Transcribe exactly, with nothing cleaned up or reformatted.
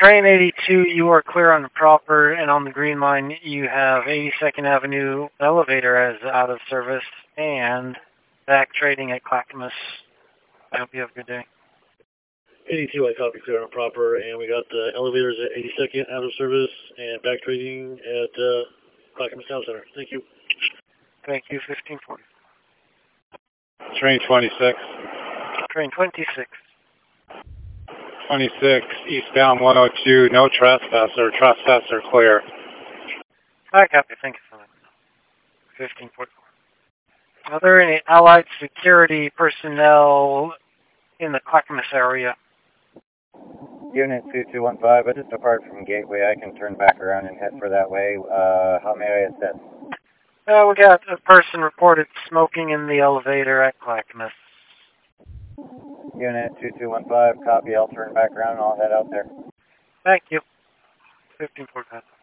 train eighty-two, you are clear on the proper, and on the green line, you have eighty-second Avenue elevator as out of service, and back trading at Clackamas. I hope you have a good day. eighty-two, I copy clear on proper, and we got the elevators at eighty-second out of service, and back trading at uh, Clackamas Town Center. Thank you. Thank you, fifteen forty. Train twenty-six. Train twenty-six. twenty-six, eastbound one oh two, no trespasser, trespasser clear. I copy, thank you for that. fifteen forty-four. Are there any Allied security personnel in the Clackamas area? Unit two two one five, I just departed from Gateway. I can turn back around and head for that way. Uh, how may I assist? Uh, we got a person reported smoking in the elevator at Clackamas. Unit two two one five, copy. I'll turn back around and I'll head out there. Thank you. fifteen forty-five.